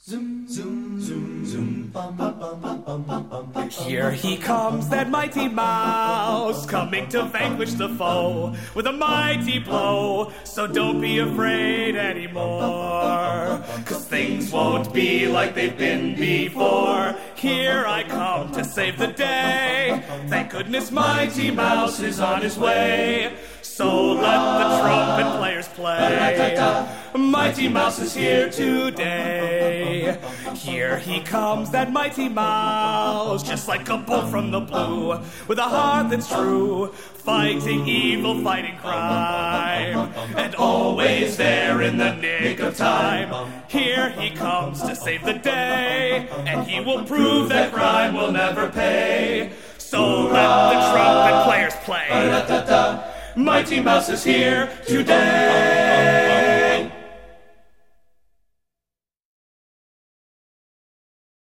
Zoom, zoom, zoom, zoom, bum, bum, bum, bum, bum, bum, bum, bum. Here he comes, that mighty mouse, coming to vanquish the foe with a mighty blow. So don't be afraid anymore, 'cause things won't be like they've been before. Here I come to save the day. Thank goodness Mighty Mouse is on his way. So let the trumpet players play. Mighty Mouse is here today. Here he comes, that mighty mouse, just like a bolt from the blue, with a heart that's true, fighting evil, fighting crime, and always there in the nick of time. Here he comes to save the day, and he will prove that crime will never pay. So let the trumpet players play. Mighty Mouse is here today.